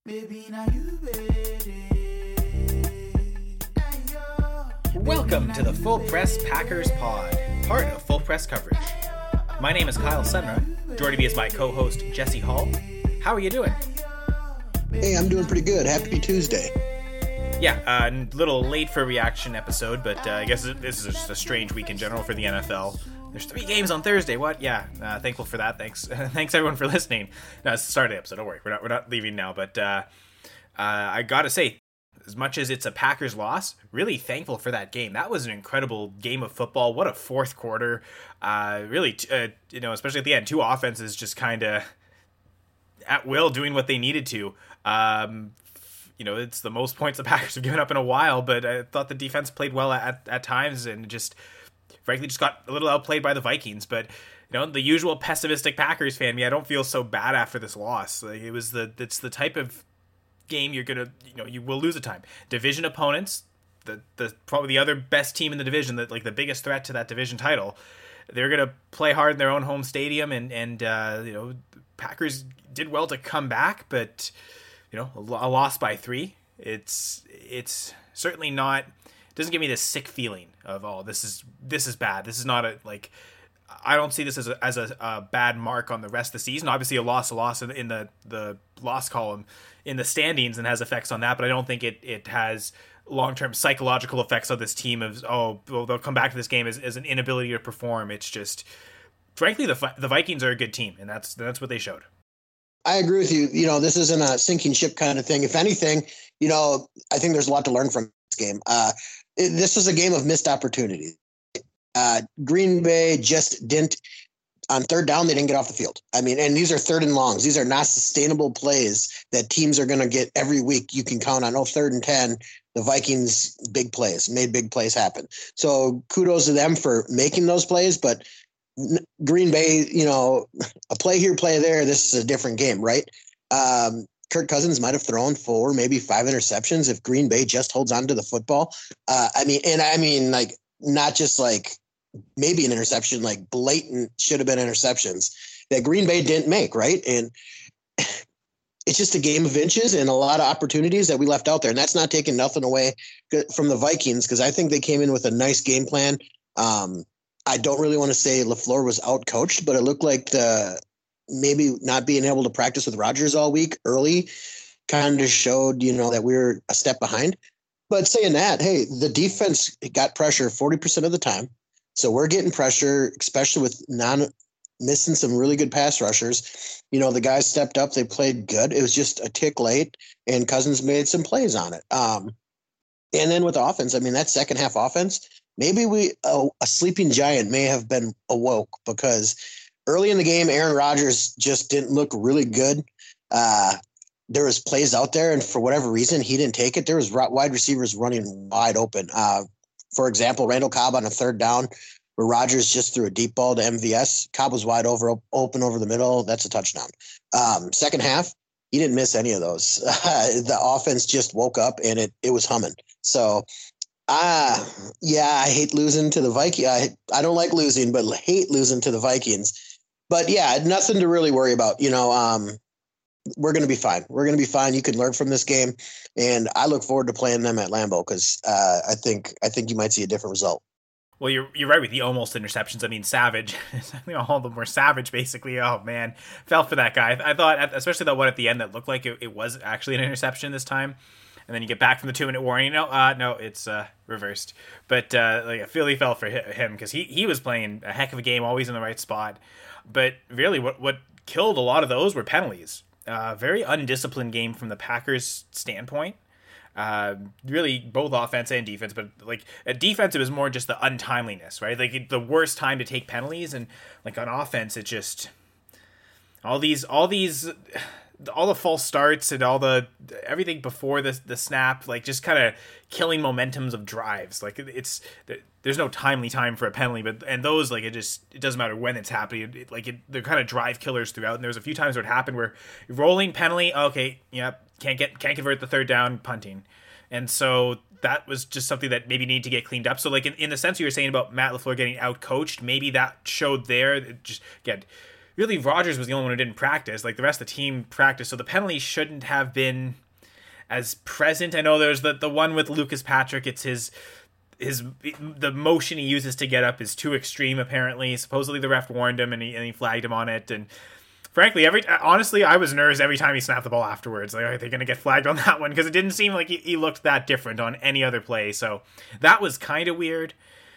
Baby, now you ready? Welcome to the Full Press Packers Pod, part of Full Press Coverage. My name is Kyle Senra. Joining me is my co-host, Jesse Hall. How are you doing? Hey, I'm doing pretty good. Happy Tuesday. Yeah, a little late for a reaction episode, but I guess this is just a strange week in general for the NFL. There's 3 games on Thursday. What? Yeah, thankful for that. Thanks, thanks everyone for listening. No, it's the start of the episode. Don't worry, we're not leaving now. But I gotta say, as much as it's a Packers loss, really thankful for that game. That was an incredible game of football. What a fourth quarter! Really, especially at the end, 2 offenses just kind of at will doing what they needed to. It's the most points the Packers have given up in a while, but I thought the defense played well at times and just frankly just got a little outplayed by the Vikings. But the usual pessimistic Packers fan, I don't feel so bad after this loss. Like, it's the type of game you're gonna, you will lose a time. Division opponents, the probably the other best team in the division, that like the biggest threat to that division title, they're gonna play hard in their own home stadium, and Packers did well to come back, but a loss by 3. It's certainly not. It doesn't give me this sick feeling of this is bad. This is not I don't see this as a bad mark on the rest of the season. Obviously, a loss in the loss column in the standings and has effects on that, but I don't think it has long-term psychological effects on this team of they'll come back to this game as an inability to perform. It's just, frankly, the Vikings are a good team, and that's what they showed. I agree with you. This isn't a sinking ship kind of thing. If anything, I think there's a lot to learn from this game. This was a game of missed opportunities. Green Bay just didn't, on third down, they didn't get off the field. And these are third and longs. These are not sustainable plays that teams are going to get every week. You can count on, 3rd and 10, the Vikings made big plays happen. So kudos to them for making those plays, but Green Bay, a play here, play there, this is a different game, right? Kirk Cousins might have thrown 4, maybe 5 interceptions if Green Bay just holds on to the football. Not just like maybe an interception, like blatant should have been interceptions that Green Bay didn't make, right? And it's just a game of inches and a lot of opportunities that we left out there. And that's not taking nothing away from the Vikings, because I think they came in with a nice game plan. I don't really want to say LaFleur was out-coached, but it looked like maybe not being able to practice with Rodgers all week early kind of showed, that we were a step behind. But saying that, hey, the defense got pressure 40% of the time. So we're getting pressure, especially with missing some really good pass rushers. The guys stepped up. They played good. It was just a tick late, and Cousins made some plays on it. And then with offense, that second half offense, maybe a sleeping giant may have been awoke, because early in the game, Aaron Rodgers just didn't look really good. There was plays out there, and for whatever reason, he didn't take it. There was wide receivers running wide open. For example, Randall Cobb on a third down, where Rodgers just threw a deep ball to MVS. Cobb was wide open over the middle. That's a touchdown. Second half, he didn't miss any of those. The offense just woke up, and it was humming. So, I hate losing to the Vikings. I don't like losing, but hate losing to the Vikings. But yeah, nothing to really worry about. We're going to be fine. We're going to be fine. You can learn from this game, and I look forward to playing them at Lambeau, because I think you might see a different result. Well, you're right with the almost interceptions. Savage, all of them were Savage, basically. Oh man, fell for that guy. I thought, especially that one at the end that looked like it was actually an interception this time. And then you get back from the 2-minute warning. No, it's reversed. But I feel he fell for him, because he was playing a heck of a game, always in the right spot. But really, what killed a lot of those were penalties. Very undisciplined game from the Packers' standpoint. Really, both offense and defense. But at defense, it was more just the untimeliness, right? The worst time to take penalties, and on offense, it just all the false starts and everything before the snap, just kind of killing momentums of drives. There's no timely time for a penalty, and those it doesn't matter when it's happening. They're kind of drive killers throughout. And there's a few times where it happened where rolling penalty, okay, yep, can't convert the third down, punting, and so that was just something that maybe needed to get cleaned up. So in the sense you were saying about Matt LaFleur getting out coached, maybe that showed there. Just again, really Rogers was the only one who didn't practice. Like the rest of the team practiced, so the penalty shouldn't have been as present. I know there's the one with Lucas Patrick. It's the motion he uses to get up is too extreme. Apparently, supposedly the ref warned him and he flagged him on it. And frankly, honestly, I was nervous every time he snapped the ball afterwards. Like, are they going to get flagged on that one? Because it didn't seem like he looked that different on any other play. So that was kind of weird.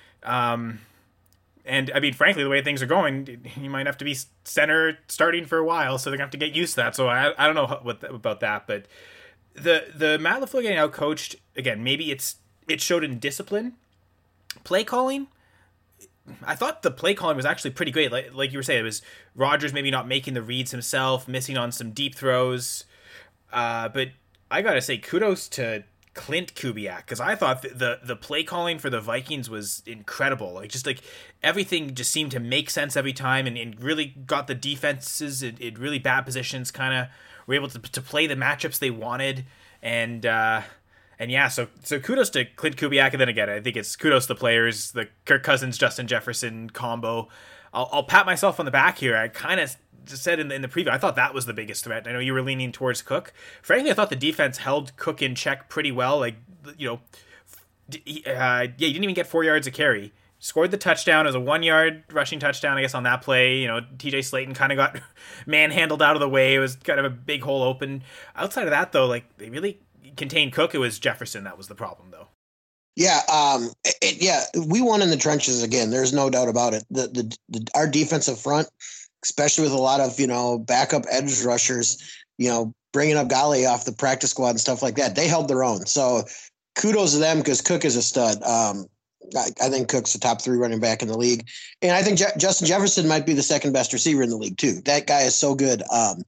And I mean, frankly, the way things are going, he might have to be center starting for a while, so they're gonna have to get used to that. So I don't know about that, but the Matt LaFleur getting out coached again. Maybe it showed in discipline, play calling. I thought the play calling was actually pretty great. Like you were saying, it was Rogers maybe not making the reads himself, missing on some deep throws. But I gotta say, kudos to Clint Kubiak, because I thought the play calling for the Vikings was incredible. Like everything just seemed to make sense every time, and really got the defenses in really bad positions. Kind of were able to play the matchups they wanted, and yeah. So kudos to Clint Kubiak, and then again, I think it's kudos to the players, the Kirk Cousins, Justin Jefferson combo. I'll pat myself on the back here. I kind of just said in the preview, I thought that was the biggest threat. I know you were leaning towards Cook. Frankly, I thought the defense held Cook in check pretty well. Like, he didn't even get 4 yards of carry. Scored the touchdown as a 1 yard rushing touchdown, I guess, on that play. TJ Slayton kind of got manhandled out of the way. It was kind of a big hole open. Outside of that, though, like, they really contained Cook. It was Jefferson that was the problem, though. Yeah, we won in the trenches again. There's no doubt about it. Our defensive front, especially with a lot of, backup edge rushers, bringing up Gali off the practice squad and stuff like that. They held their own. So kudos to them, because Cook is a stud. I think Cook's the top 3 running back in the league. And I think Justin Jefferson might be the second best receiver in the league too. That guy is so good.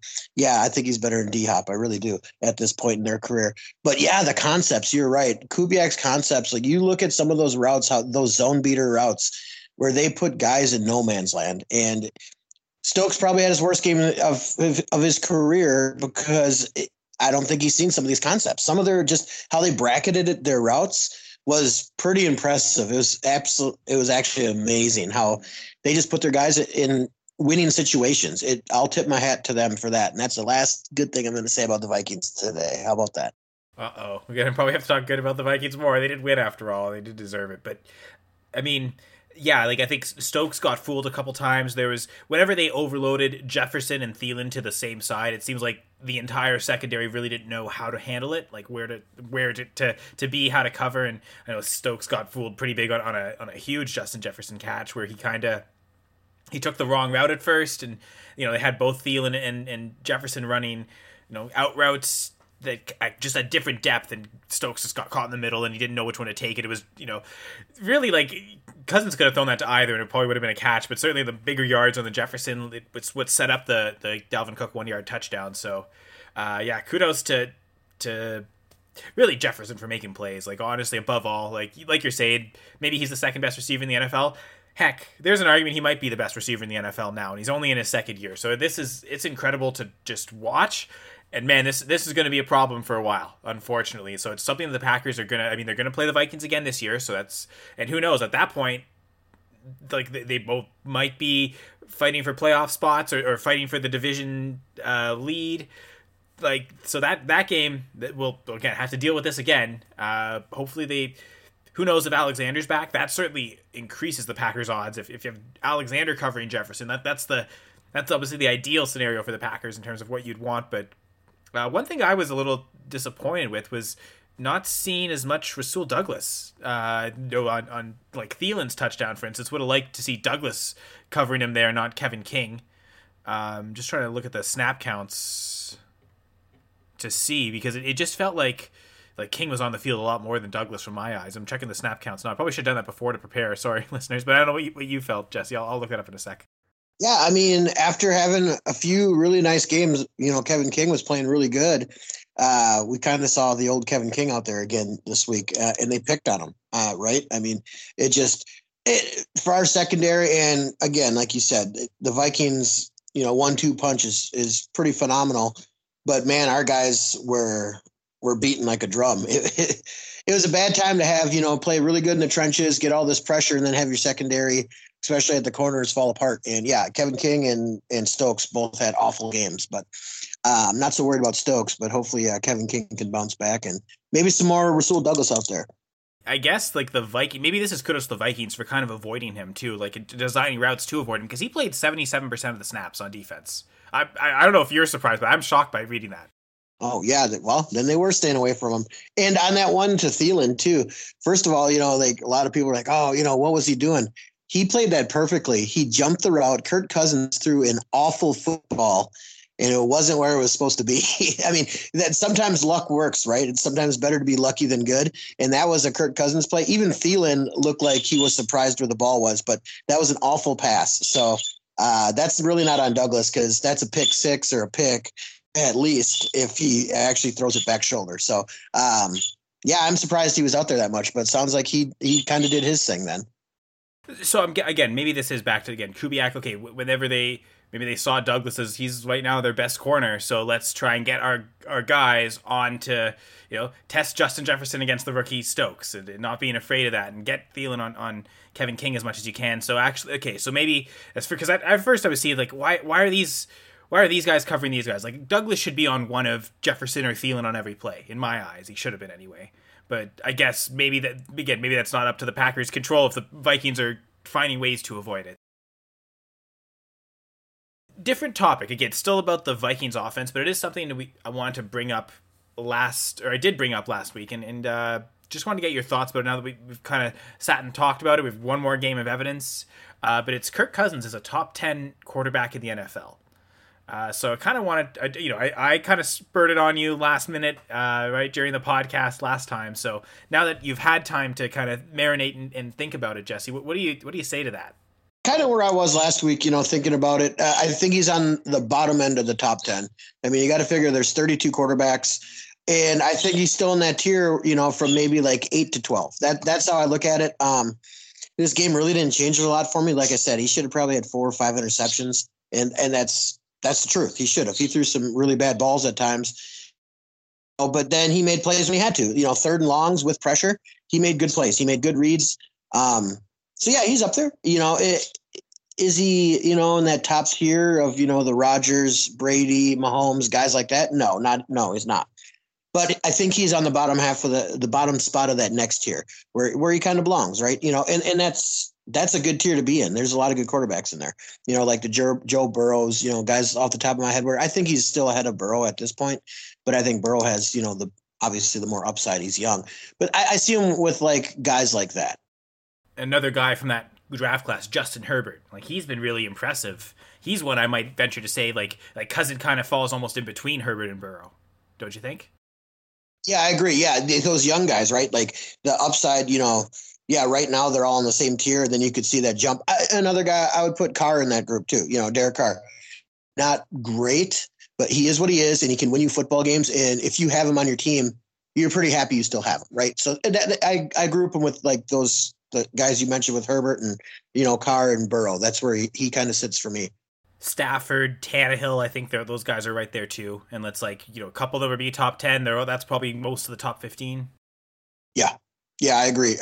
I think he's better than D-Hop. I really do at this point in their career. But yeah, the concepts, you're right. Kubiak's concepts, like you look at some of those routes, how those zone beater routes where they put guys in no man's land, and Stokes probably had his worst game of his career, because I don't think he's seen some of these concepts. Some of their just how they bracketed their routes was pretty impressive. It was actually amazing how they just put their guys in winning situations. I'll tip my hat to them for that. And that's the last good thing I'm going to say about the Vikings today. How about that? Uh-oh. We're going to probably have to talk good about the Vikings more. They did win after all. They did deserve it. But, I mean, yeah, like I think Stokes got fooled a couple times. There was, whenever they overloaded Jefferson and Thielen to the same side, it seems like the entire secondary really didn't know how to handle it, like where to be, how to cover. And I know Stokes got fooled pretty big on a huge Justin Jefferson catch where he took the wrong route at first, and they had both Thielen and Jefferson running out routes that just a different depth, and Stokes just got caught in the middle and he didn't know which one to take. It was really like Cousins could have thrown that to either and it probably would have been a catch, but certainly the bigger yards on the Jefferson, it's what set up the Dalvin Cook 1 yard touchdown. So kudos to really Jefferson for making plays. Like, honestly, above all, like you're saying, maybe he's the second best receiver in the NFL. Heck, there's an argument he might be the best receiver in the NFL now, and he's only in his second year. So it's incredible to just watch. And man, this is going to be a problem for a while, unfortunately. So it's something that the Packers are they're going to play the Vikings again this year. So and who knows, at that point, like they both might be fighting for playoff spots or fighting for the division lead. Like, so that game that we'll again have to deal with this again. Hopefully who knows if Alexander's back? That certainly increases the Packers' odds. If you have Alexander covering Jefferson, that's obviously the ideal scenario for the Packers in terms of what you'd want. But one thing I was a little disappointed with was not seeing as much Rasul Douglas on like Thielen's touchdown, for instance. Would have liked to see Douglas covering him there, not Kevin King. Just trying to look at the snap counts to see, because it just felt like King was on the field a lot more than Douglas from my eyes. I'm checking the snap counts now. I probably should have done that before to prepare. Sorry, listeners, but I don't know what you felt, Jesse. I'll look that up in a sec. Yeah, I mean, after having a few really nice games, Kevin King was playing really good. We kind of saw the old Kevin King out there again this week, and they picked on him, right? I mean, for our secondary, and again, like you said, the Vikings, 1-2 punch is pretty phenomenal. But man, our guys were beaten like a drum. It was a bad time to have, play really good in the trenches, get all this pressure, and then have your secondary especially at the corners, fall apart. And yeah, Kevin King and Stokes both had awful games, but I'm not so worried about Stokes. But hopefully, Kevin King can bounce back and maybe some more Rasul Douglas out there. I guess like the Viking, maybe this is kudos to the Vikings for kind of avoiding him too, like designing routes to avoid him because he played 77% of the snaps on defense. I don't know if you're surprised, but I'm shocked by reading that. Oh yeah, well then they were staying away from him. And on that one to Thielen too. First of all, like a lot of people were like, oh, what was he doing? He played that perfectly. He jumped the route. Kirk Cousins threw an awful football. And it wasn't where it was supposed to be. I mean, that sometimes luck works, right? It's sometimes better to be lucky than good. And that was a Kirk Cousins play. Even Thielen looked like he was surprised where the ball was, but that was an awful pass. So that's really not on Douglas because that's a pick six or a pick at least if he actually throws it back shoulder. So, yeah, I'm surprised he was out there that much, but it sounds like he kind of did his thing then. So again, maybe this is back to Kubiak. Okay, whenever maybe they saw Douglas as he's right now their best corner, so let's try and get our guys on to test Justin Jefferson against the rookie Stokes and not being afraid of that and get Thielen on Kevin King as much as you can. So actually, okay, so maybe that's because at first I was seeing like why are these guys covering these guys? Like Douglas should be on one of Jefferson or Thielen on every play. In my eyes, he should have been anyway. But I guess maybe that's not up to the Packers' control if the Vikings are finding ways to avoid it. Different topic, again, still about the Vikings offense, but it is something that I wanted to bring up I did bring up last week, and just wanted to get your thoughts about it now that we've kind of sat and talked about it. We have one more game of evidence, but it's Kirk Cousins is a top 10 quarterback in the NFL. So I kind of wanted, I kind of spurted on you last minute, right during the podcast last time. So now that you've had time to kind of marinate and think about it, Jesse, what do you say to that? Kind of where I was last week, thinking about it. I think he's on the bottom end of the top 10. I mean, you got to figure there's 32 quarterbacks, and I think he's still in that tier, from maybe like 8 to 12. That's how I look at it. This game really didn't change a lot for me. Like I said, he should have probably had 4 or 5 interceptions, and that's the truth. He should have. He threw some really bad balls at times. But then he made plays when he had to. Third and longs with pressure. He made good plays. He made good reads. So, yeah, he's up there. Is he, in that top tier of, the Rodgers, Brady, Mahomes, guys like that? No, he's not. But I think he's on the bottom half of the bottom spot of that next tier where he kind of belongs, right? And that's a good tier to be in. There's a lot of good quarterbacks in there, like the Joe Burrows, guys off the top of my head where I think he's still ahead of Burrow at this point. But I think Burrow has, obviously the more upside. He's young. But I see him with like guys like that. Another guy from that draft class, Justin Herbert. Like he's been really impressive. He's one I might venture to say like Cousin kind of falls almost in between Herbert and Burrow. Don't you think? Yeah, I agree. Yeah, those young guys, right? Like the upside, yeah, right now they're all in the same tier. Then you could see that jump. Another guy, I would put Carr in that group too. Derek Carr. Not great, but he is what he is, and he can win you football games. And if you have him on your team, you're pretty happy you still have him, right? So I group him with like the guys you mentioned with Herbert and, Carr and Burrow. That's where he kind of sits for me. Stafford, Tannehill, I think those guys are right there too. And let's a couple of them would be top 10. That's probably most of the top 15. Yeah. Yeah, I agree.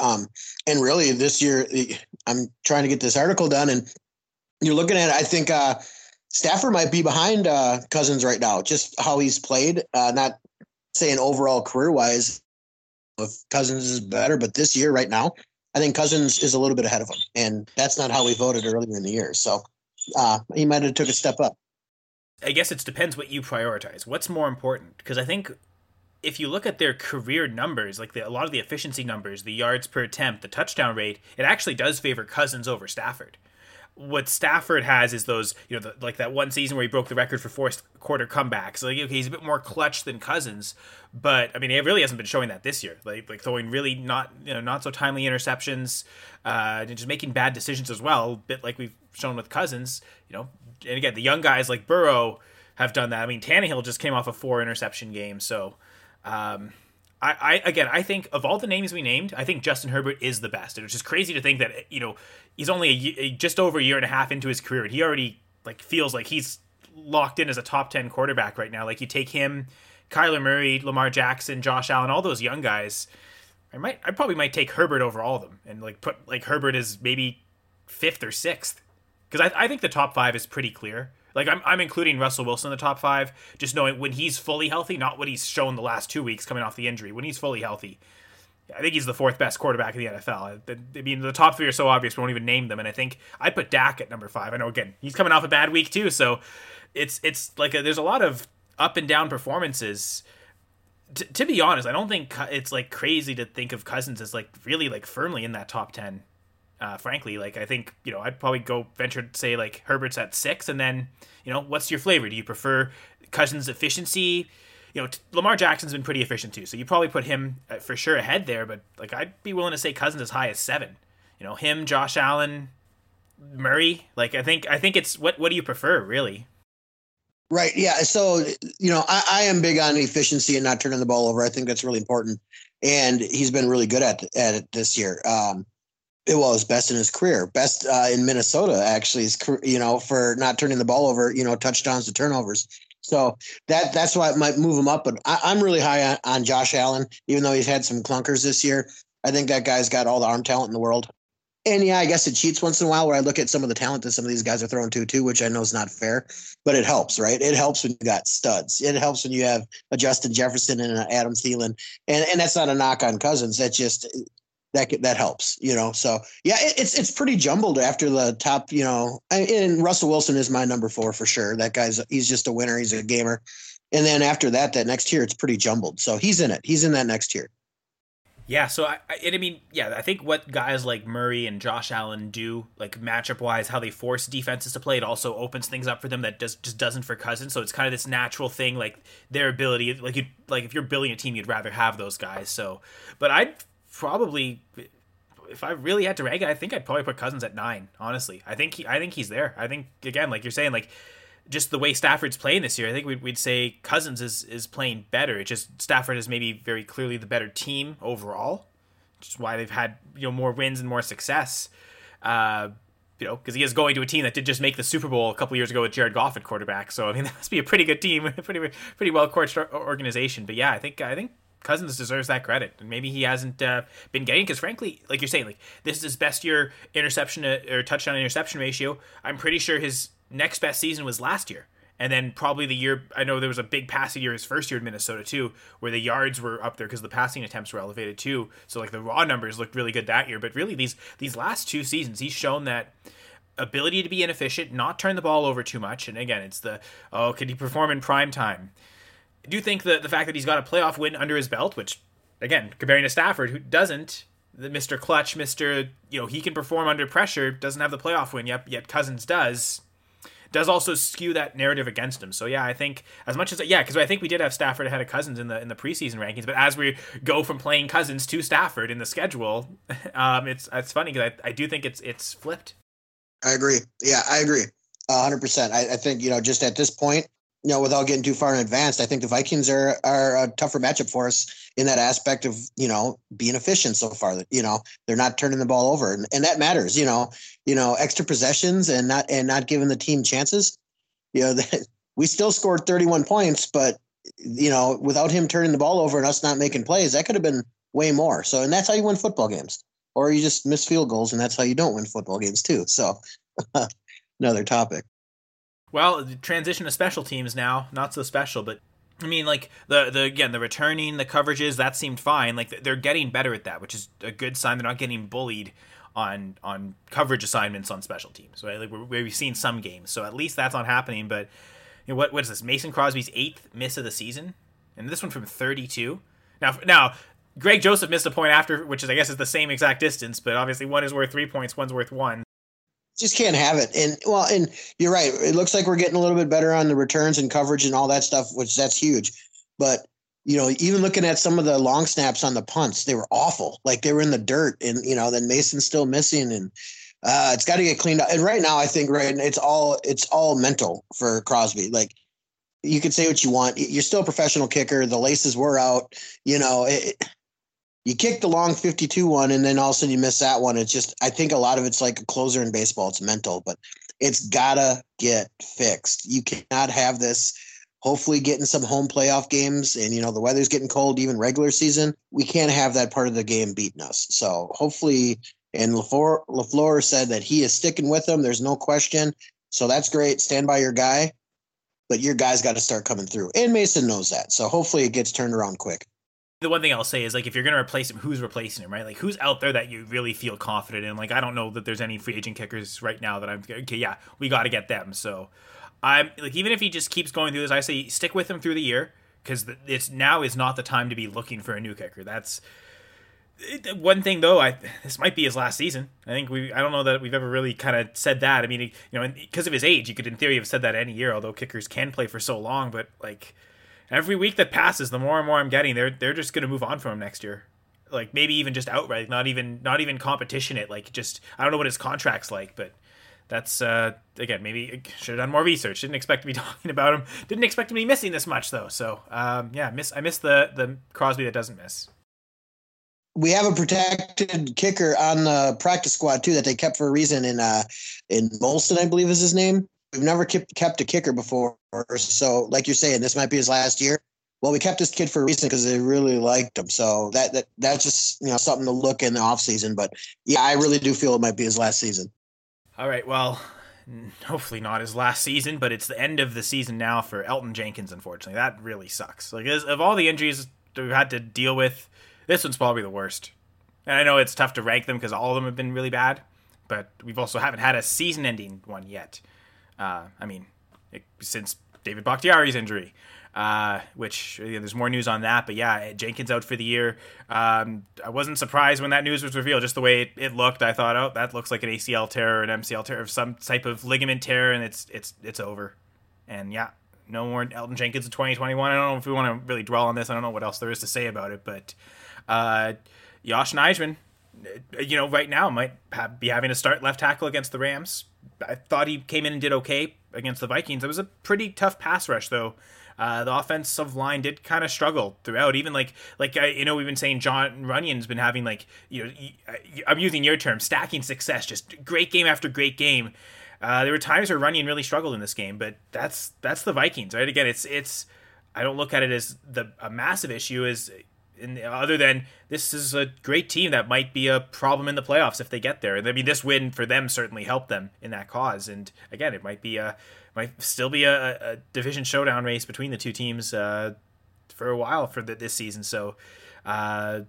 And really this year, I'm trying to get this article done and you're looking at it. I think Stafford might be behind Cousins right now, just how he's played, not saying overall career wise, if Cousins is better, but this year right now, I think Cousins is a little bit ahead of him, and that's not how we voted earlier in the year. So he might have took a step up. I guess it depends what you prioritize. What's more important? Because I think if you look at their career numbers, like a lot of the efficiency numbers, the yards per attempt, the touchdown rate, it actually does favor Cousins over Stafford. What Stafford has is those, like that one season where he broke the record for fourth quarter comebacks. Like, okay, he's a bit more clutch than Cousins, but I mean, it really hasn't been showing that this year. Like throwing really not so timely interceptions, and just making bad decisions as well. A bit like we've shown with Cousins, And again, the young guys like Burrow have done that. I mean, Tannehill just came off a 4 interception game, so. I think of all the names we named, I think Justin Herbert is the best. And it's just crazy to think that, he's only just over a year and a half into his career, and he already feels like he's locked in as a top 10 quarterback right now. Like you take him, Kyler Murray, Lamar Jackson, Josh Allen, all those young guys. I probably might take Herbert over all of them and put Herbert as maybe fifth or sixth. Because I think the top five is pretty clear. Like I'm including Russell Wilson in the top five, just knowing when he's fully healthy, not what he's shown the last 2 weeks coming off the injury. When he's fully healthy, I think he's the fourth best quarterback in the NFL. I mean, the top three are so obvious we won't even name them. And I think I'd put Dak at number 5. I know, again, he's coming off a bad week too, so it's like there's a lot of up and down performances. To be honest, I don't think it's like crazy to think of Cousins as like really like firmly in that top 10. Frankly, like I think, I'd probably go venture to say like Herbert's at 6, and then, what's your flavor? Do you prefer Cousins' efficiency? Lamar Jackson's been pretty efficient too, so you probably put him for sure ahead there, but like I'd be willing to say Cousins as high as 7. Him, Josh Allen, Murray, like I think it's what do you prefer really? Right. Yeah. So, I am big on efficiency and not turning the ball over. I think that's really important. And he's been really good at it this year. It was best in his career, best in Minnesota, actually, for not turning the ball over, touchdowns to turnovers. So that's why it might move him up. But I'm really high on Josh Allen, even though he's had some clunkers this year. I think that guy's got all the arm talent in the world. And yeah, I guess it cheats once in a while where I look at some of the talent that some of these guys are throwing to too, which I know is not fair, but it helps, right? It helps when you got studs. It helps when you have a Justin Jefferson and an Adam Thielen. And that's not a knock on Cousins. That's just that helps, So yeah, it's pretty jumbled after the top, and Russell Wilson is my number 4 for sure. That he's just a winner. He's a gamer. And then after that next tier, it's pretty jumbled. So he's in it. He's in that next tier. Yeah, so I think what guys like Murray and Josh Allen do, like matchup wise, how they force defenses to play, it also opens things up for them that just doesn't for Cousins. So it's kind of this natural thing, like their ability, like if you're building a team, you'd rather have those guys. So, but I'd probably, if I really had to rank it, I think I'd probably put Cousins at 9. Honestly, I think he's there. I think again, like you're saying, like just the way Stafford's playing this year, I think we'd say Cousins is playing better. It's just Stafford is maybe very clearly the better team overall, which is why they've had more wins and more success. Because he is going to a team that did just make the Super Bowl a couple years ago with Jared Goff at quarterback. So I mean, that must be a pretty good team, pretty well coached organization. But yeah, I think Cousins deserves that credit, and maybe he hasn't been getting, because frankly, like you're saying, like this is his best year interception or touchdown interception ratio. I'm pretty sure his next best season was last year, and then probably the year, I know there was a big passing year his first year in Minnesota too, where the yards were up there because the passing attempts were elevated too. So like the raw numbers looked really good that year, but really these last 2 seasons he's shown that ability to be inefficient, not turn the ball over too much. And again, it's can he perform in prime time? I do think that the fact that he's got a playoff win under his belt, which again, comparing to Stafford, who doesn't, the Mr. Clutch, he can perform under pressure, doesn't have the playoff win yet Cousins does also skew that narrative against him. So yeah, I think as much as because I think we did have Stafford ahead of Cousins in the preseason rankings, but as we go from playing Cousins to Stafford in the schedule, it's funny because I do think it's flipped. I agree. Yeah, I agree 100%. I think just at this point, without getting too far in advance, I think the Vikings are a tougher matchup for us in that aspect of, being efficient so far. That, they're not turning the ball over, and that matters. Extra possessions and not giving the team chances. We still scored 31 points, but without him turning the ball over and us not making plays, that could have been way more. So, and that's how you win football games, or you just miss field goals, and that's how you don't win football games too. So, another topic. Well, the transition to special teams now, not so special, but I mean, like the returning, the coverages, that seemed fine. Like they're getting better at that, which is a good sign. They're not getting bullied on coverage assignments on special teams. Right? Like we've seen some games, so at least that's not happening. But what is this? Mason Crosby's 8th miss of the season, and this one from 32. Now, Greg Joseph missed a point after, which is I guess is the same exact distance, but obviously one is worth 3 points, one's worth 1. Just can't have it. And you're right. It looks like we're getting a little bit better on the returns and coverage and all that stuff, which that's huge. But, even looking at some of the long snaps on the punts, they were awful. Like they were in the dirt, and, then Mason's still missing, and it's got to get cleaned up. And right now, I think it's all mental for Crosby. Like you could say what you want. You're still a professional kicker. The laces were out, you kick the long 52 one, and then all of a sudden you miss that one. It's just, I think a lot of it's like a closer in baseball. It's mental, but it's gotta get fixed. You cannot have this. Hopefully getting some home playoff games, and the weather's getting cold, even regular season. We can't have that part of the game beating us. So hopefully, And LaFleur said that he is sticking with them. There's no question. So that's great. Stand by your guy. But your guy's got to start coming through. And Mason knows that. So hopefully it gets turned around quick. The one thing I'll say is, like, if you're going to replace him, who's replacing him, right? Like, who's out there that you really feel confident in? Like, I don't know that there's any free agent kickers right now that I'm, okay, yeah, we got to get them. So I'm like, even if he just keeps going through this, I say stick with him through the year, because it's now is not the time to be looking for a new kicker. That's one thing, though. This might be his last season. I don't know that we've ever really kind of said that. I mean, you know, because of his age, you could in theory have said that any year, although kickers can play for so long. But like every week that passes, the more and more I'm getting, they're just going to move on from him next year. Like maybe even just outright, not even competition it. Like just I don't know what his contract's like, but that's again, maybe should have done more research. Didn't expect to be talking about him. Didn't expect to be missing this much though. So yeah, I miss the Crosby that doesn't miss. We have a protected kicker on the practice squad too that they kept for a reason in Molson, I believe is his name. We've never kept a kicker before, so like you're saying, this might be his last year. Well, we kept this kid for a reason because they really liked him. So that's just something to look in the offseason. But yeah, I really do feel it might be his last season. All right, well, hopefully not his last season, but it's the end of the season now for Elgton Jenkins. Unfortunately, that really sucks. Like of all the injuries that we've had to deal with, this one's probably the worst. And I know it's tough to rank them because all of them have been really bad, but we've also haven't had a season-ending one yet. Since David Bakhtiari's injury, which there's more news on that. But yeah, Jenkins out for the year. I wasn't surprised when that news was revealed. Just the way it looked, I thought, oh, that looks like an ACL tear or an MCL tear or some type of ligament tear, and it's over. And yeah, no more Elgton Jenkins in 2021. I don't know if we want to really dwell on this. I don't know what else there is to say about it, but Josh Nijman, right now might be having to start left tackle against the Rams. I thought he came in and did okay against the Vikings. It was a pretty tough pass rush, though. The offensive line did kind of struggle throughout. Even we've been saying John Runyon's been having I'm using your term, stacking success, just great game after great game. There were times where Runyon really struggled in this game, but that's the Vikings, right? Again, it's I don't look at it as a massive issue other than this is a great team that might be a problem in the playoffs if they get there. I mean, this win for them certainly helped them in that cause. And again, it might still be a division showdown race between the two teams for a while for this season. So, I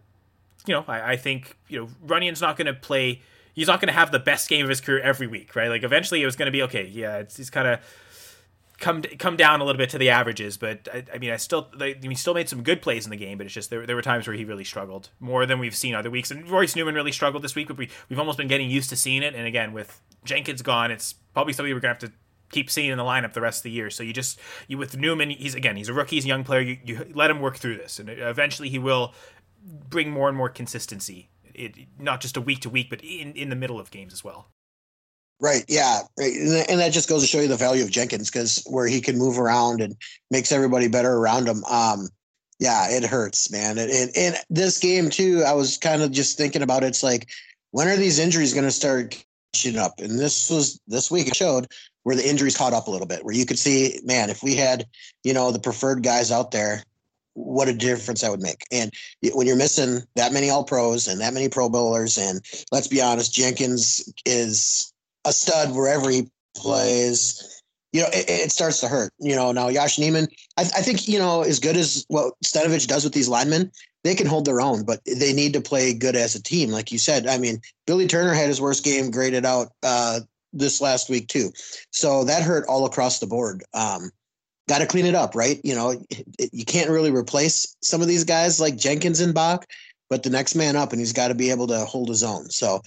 think Runyon's not going to play. He's not going to have the best game of his career every week, right? Like eventually, it was going to be okay. Yeah, he's kind of come down a little bit to the averages, but he still made some good plays in the game, but it's just there were times where he really struggled more than we've seen other weeks. And Royce Newman really struggled this week, but we've almost been getting used to seeing it. And again, with Jenkins gone, it's probably somebody we're gonna have to keep seeing in the lineup the rest of the year. So with Newman, he's a rookie, he's a young player. You let him work through this, and eventually he will bring more and more consistency. Not just a week to week, but in the middle of games as well. Right. Yeah. Right. And that just goes to show you the value of Jenkins, because where he can move around and makes everybody better around him. Yeah, it hurts, man. And this game too, I was kind of just thinking about it. It's like, when are these injuries going to start catching up? And this week it showed where the injuries caught up a little bit, where you could see, man, if we had, the preferred guys out there, what a difference that would make. And when you're missing that many all pros and that many pro bowlers, and let's be honest, Jenkins is a stud wherever he plays, it starts to hurt. Now Josh Neiman, I think, as good as what Stenavich does with these linemen, they can hold their own, but they need to play good as a team. Like you said, I mean, Billy Turner had his worst game graded out this last week too. So that hurt all across the board. Got to clean it up, right? You can't really replace some of these guys like Jenkins and Bach, but the next man up, and he's got to be able to hold his own. So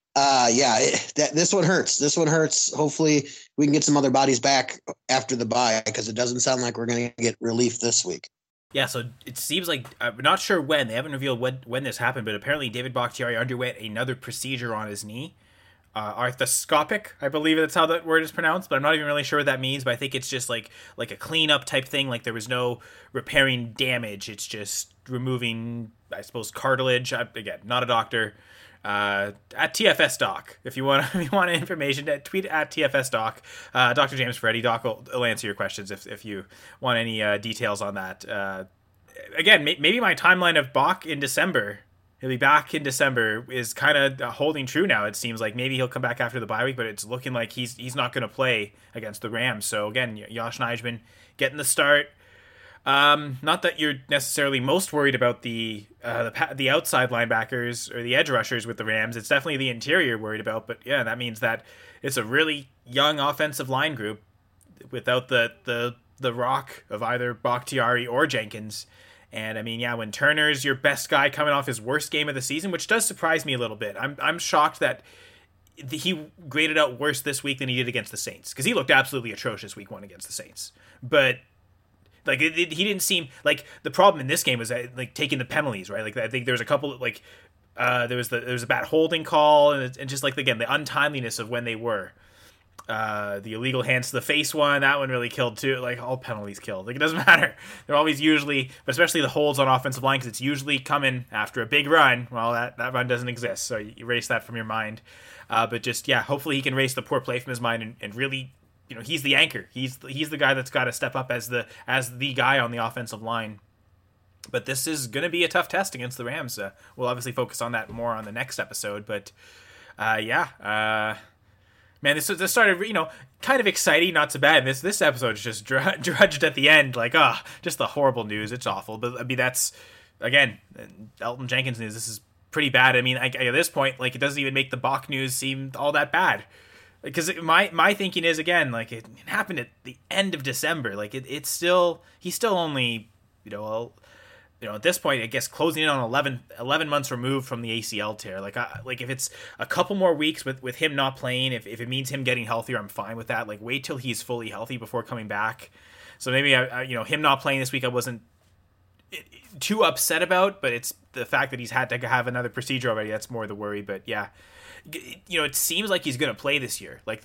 this one hurts. This one hurts. Hopefully we can get some other bodies back after the bye, because it doesn't sound like we're going to get relief this week. Yeah, so it seems like, I'm not sure when. They haven't revealed when this happened, but apparently David Bakhtiari underwent another procedure on his knee. Arthroscopic, I believe that's how that word is pronounced, but I'm not even really sure what that means. But I think it's just like a cleanup type thing. Like there was no repairing damage. It's just removing, I suppose, cartilage. Again, not a doctor. At TFS Doc, if you want information, tweet at TFS Doc. Dr. James Ferretti. Doc will answer your questions if you want any details on that. Again, maybe my timeline of Bach in December he'll be back in December is kind of holding true now. It seems like maybe he'll come back after the bye week, but it's looking like he's not going to play against the Rams. So again, Josh Nijman getting the start. Not that you're necessarily most worried about the outside linebackers or the edge rushers with the Rams. It's definitely the interior worried about. But yeah, that means that it's a really young offensive line group without the rock of either Bakhtiari or Jenkins. And I mean, yeah, when Turner's your best guy coming off his worst game of the season, which does surprise me a little bit. I'm shocked that he graded out worse this week than he did against the Saints, because he looked absolutely atrocious week 1 against the Saints. But like he didn't seem like the problem in this game was like taking the penalties, right? Like I think there was a couple like there was a bad holding call and just like again the untimeliness of when they were. The illegal hands to the face one, that one really killed too. Like all penalties killed. Like it doesn't matter. They're always usually, but especially the holds on offensive line, because it's usually coming after a big run. Well, that run doesn't exist, so you erase that from your mind. But just yeah, hopefully he can erase the poor play from his mind and really, he's the anchor. He's the guy that's got to step up as the guy on the offensive line. But this is going to be a tough test against the Rams. We'll obviously focus on that more on the next episode. But man, this started, kind of exciting, not so bad. This episode's just drudged at the end, like, just the horrible news. It's awful. But I mean, that's, again, Elgton Jenkins news. This is pretty bad. I mean, at this point, like, it doesn't even make the Bach news seem all that bad. Because my thinking is, again, like, it happened at the end of December. Like, he's still only, at this point, I guess closing in on 11 months removed from the ACL tear. Like if it's a couple more weeks with him not playing, if it means him getting healthier, I'm fine with that. Like wait till he's fully healthy before coming back. So maybe him not playing this week, I wasn't too upset about, but it's the fact that he's had to have another procedure already. That's more the worry. But yeah, it seems like he's going to play this year. Like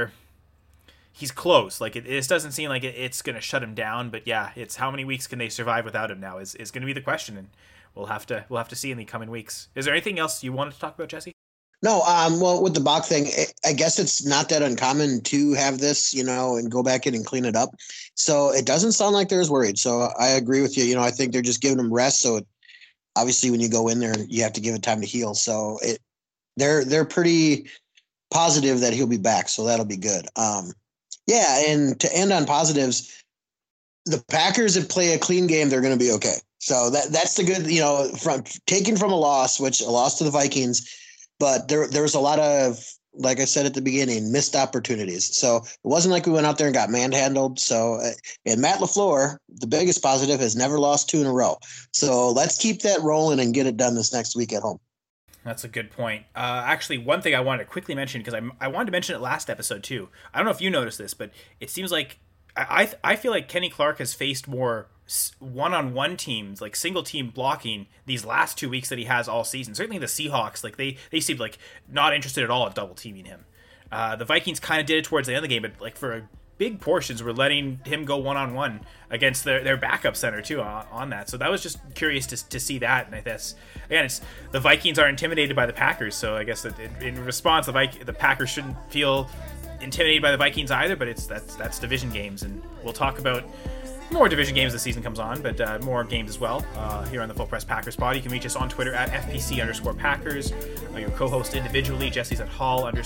he's close. Like it doesn't seem like it's going to shut him down, but yeah, it's how many weeks can they survive without him now is going to be the question, and we'll have to see in the coming weeks. Is there anything else you wanted to talk about, Jesse? No, well, with the Bach thing, I guess it's not that uncommon to have this, and go back in and clean it up. So it doesn't sound like they're as worried. So I agree with you. I think they're just giving him rest. So obviously when you go in there, you have to give it time to heal. So they're pretty positive that he'll be back. So that'll be good. Yeah, and to end on positives, the Packers, if play a clean game, they're going to be okay. So that's the good, from taken from a loss to the Vikings, but there was a lot of, like I said at the beginning, missed opportunities. So it wasn't like we went out there and got manhandled. So, and Matt LaFleur, the biggest positive, has never lost 2 in a row. So let's keep that rolling and get it done this next week at home. That's a good point. Actually, one thing I wanted to quickly mention, because I wanted to mention it last episode too. I don't know if you noticed this, but it seems like I feel like Kenny Clark has faced more one-on-one teams, like single team blocking, these last 2 weeks that he has all season. Certainly the Seahawks, like they seemed like not interested at all at double teaming him. The Vikings kind of did it towards the end of the game, but like for big portions were letting him go one-on-one against their backup center too on that. So that was just curious to see that. And I guess again, it's the Vikings are intimidated by the Packers, so I guess that in response, the Packers shouldn't feel intimidated by the Vikings either. But that's division games, and we'll talk about more division games as the season comes on, but more games as well here on the Full Press Packers Pod. You can reach us on Twitter at FPC_Packers. Your co-host individually, Jesse's at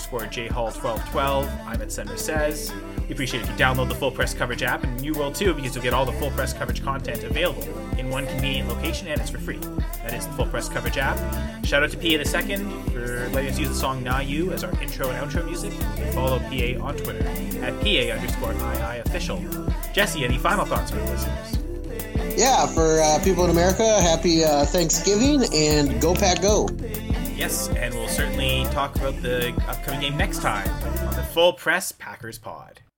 Hall_JHall1212. I'm at Sender Says. We appreciate if you download the Full Press Coverage app, and you will too, because you'll get all the Full Press Coverage content available in one convenient location, and it's for free. That is the Full Press Coverage app. Shout out to PA the Second for letting us use the song Nah You as our intro and outro music. And follow PA on Twitter at PA_II official. Jesse, any final thoughts for the listeners? Yeah, for people in America, happy Thanksgiving, and go Pack Go. Yes, and we'll certainly talk about the upcoming game next time on the Full Press Packers Pod.